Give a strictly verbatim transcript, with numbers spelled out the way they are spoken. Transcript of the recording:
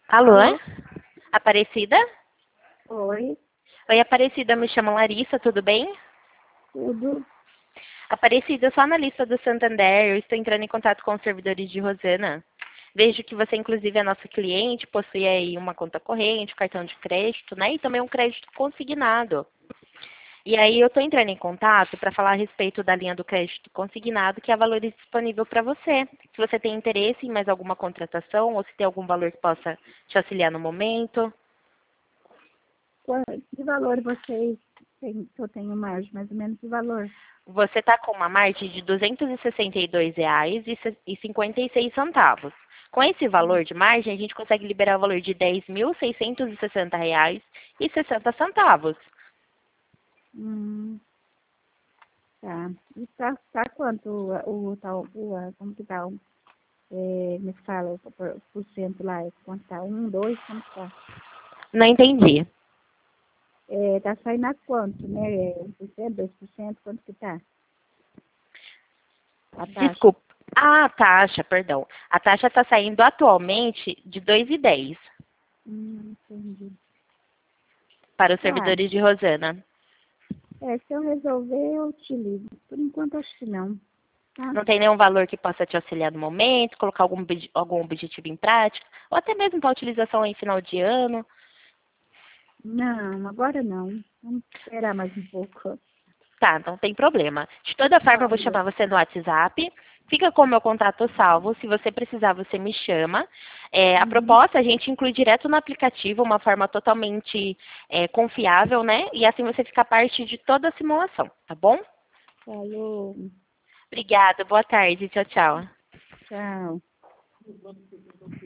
Alô? Alô? Aparecida? Oi, Oi, Aparecida, me chamo Larissa, tudo bem? tudo. Aparecida, eu sou analista do Santander, eu estou entrando em contato com os servidores de Rosana. Vejo que você, inclusive, é nossa cliente, possui aí uma conta corrente, um cartão de crédito, né? E também um crédito consignado. E aí eu estou entrando em contato para falar a respeito da linha do crédito consignado, que é a valores disponível para você. Se você tem interesse em mais alguma contratação ou se tem algum valor que possa te auxiliar no momento. Qua- Que valor vocês têm, que eu tenho margem, mais ou menos que valor? Você está com uma margem de duzentos e sessenta e dois reais e cinquenta e seis centavos. Com esse valor de margem, a gente consegue liberar o valor de dez mil seiscentos e sessenta reais e sessenta centavos. Hum, tá. E tá, tá quanto o, o tal, o, a- como que tá, o, é, me fala, o por, por cento lá, é quanto tá? Um, dois, como que tá? Não entendi. É, tá saindo a quanto, né? É, um por cento, dois por cento, quanto que tá? A taxa. Desculpa. Ah, a taxa, perdão. A taxa está saindo atualmente de dois e dez Hum, entendi. para os Tá. servidores de Rosana. É, se eu resolver, eu te ligo. Por enquanto, acho que não, tá? Não tem nenhum valor que possa te auxiliar no momento, colocar algum, obje- algum objetivo em prática, ou até mesmo para utilização em final de ano. Não, agora não. Vamos esperar mais um pouco. Tá, não tem problema. De toda forma, eu vou chamar você no WhatsApp. Fica com o meu contato salvo. Se você precisar, você me chama. É, a Uhum. proposta, a gente inclui direto no aplicativo, uma forma totalmente é, confiável, né? E assim você fica parte de toda a simulação, tá bom? Falou, Obrigada, boa tarde. Tchau, tchau. tchau.